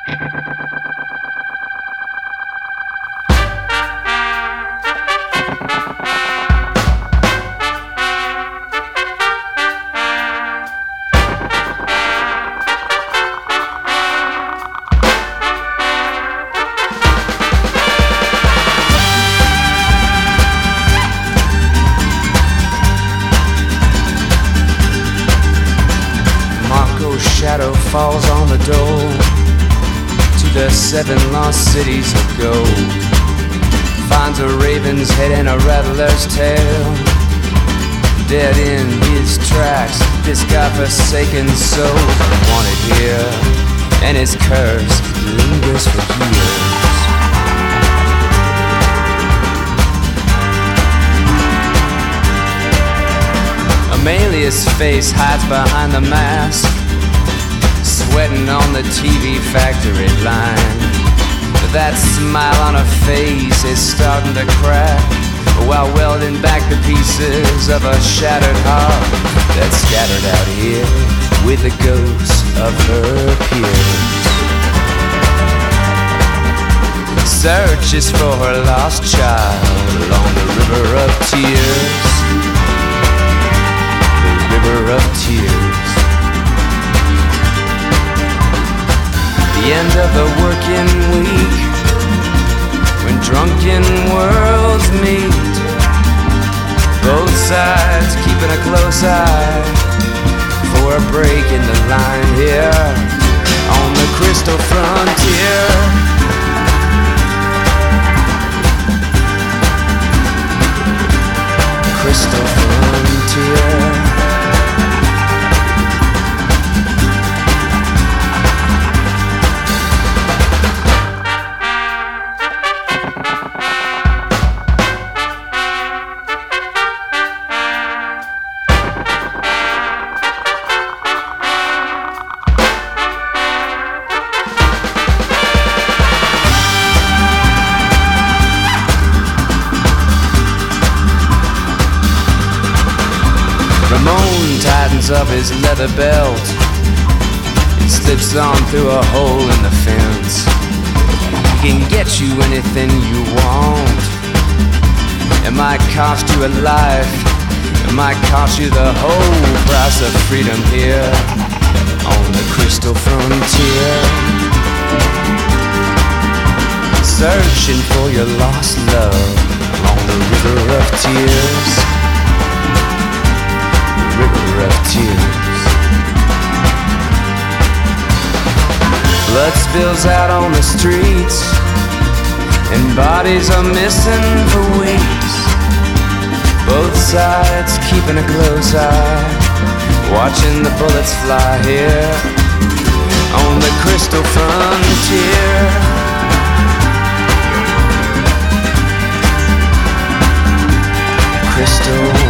Shadow falls on the door to the 7 lost cities of gold. Finds a raven's head and a rattler's tail, dead in his tracks. This godforsaken soul wanted here, and his curse lingers for years. Amelia's face hides behind the mask, sweating on the TV factory line. But that smile on her face is starting to crack, while welding back the pieces of a shattered heart that's scattered out here with the ghosts of her peers. Searches for her lost child along the river of tears, the river of tears. The end of the working week, when drunken worlds meet, both sides keeping a close eye for a break in the line here on the crystal frontier. Crystal frontier. Ramon tightens up his leather belt. It slips on through a hole in the fence. He can get you anything you want. It might cost you a life. It might cost you the whole price of freedom here on the crystal frontier. Searching for your lost love along the river of tears, river of tears. Blood spills out on the streets, and bodies are missing for weeks. Both sides keeping a close eye, watching the bullets fly here on the crystal frontier. Crystal